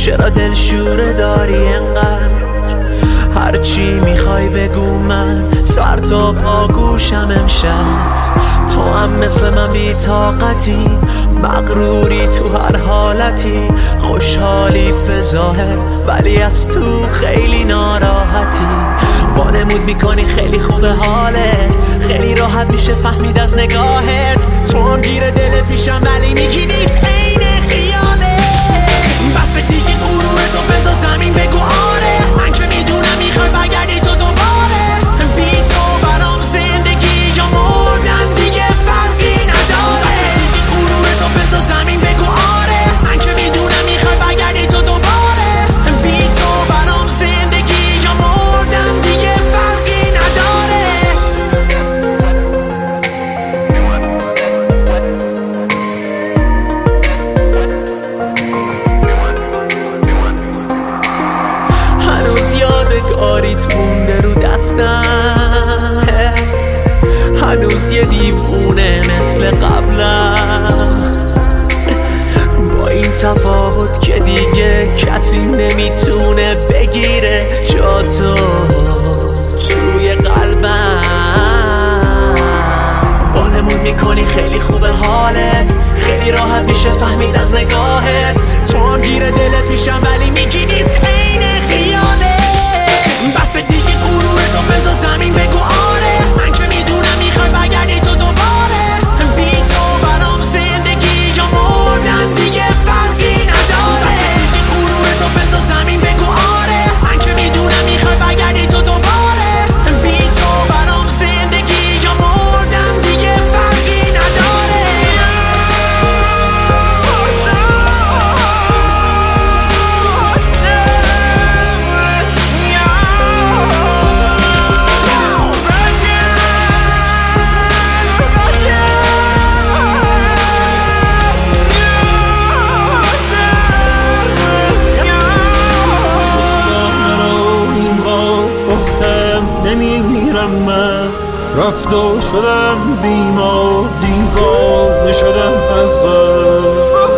چرا دلشوره داری انقدر؟ هرچی میخوای بگو من سر تا پا گوشم امشب. تو هم مثل من بی طاقتی، مغروری تو هر حالتی، خوشحالی به ظاهر ولی از تو خیلی ناراحتی. وانمود میکنی خیلی خوبه حالت، خیلی راحت میشه فهمید از نگاهت. تو هم گیر دلت میشم ولی میگی نیست عین خیاله. بس دیگه غرور تو بذار زمین بگو آره، من که میدونم میخوای برگردی تو دوباره. بی تو برام زندگی یا مردن دیگه فرقی نداره. بس دیگه غرور تو بذار زمین بگو آره، من که میدونم میخوای برگردی تو دوباره. بی تو برام زندگی یا مردن دیگه فرقی نداره. هنوز یادگاریت مونده رو دستم، هنوز یه دیوونه مثل قبلم، با این تفاوت که دیگه کسی نمیتونه بگیره جاتو توی قلبم. وانمود میکنی خیلی خوبه حالت، خیلی راحت میشه فهمید از نگاهت. تو هم گیر دلت میشم ولی میگی نیست عین خیاله. بس دیگه غرور تو بذار زمین بگو آره، من که میدونم میخوای برگردی تو دوباره. بی تو برام زندگی یا مردن دیگه فرقی نداره. بس دیگه غرور تو بذار زمین بگو آره، من که میدونم میخوای برگردی تو دوباره. بی تو برام زندگی یا مردن دیگه فرقی نداره. نمیمیرم من، رفت و شدم بیمار، دیوانه شدم از غم.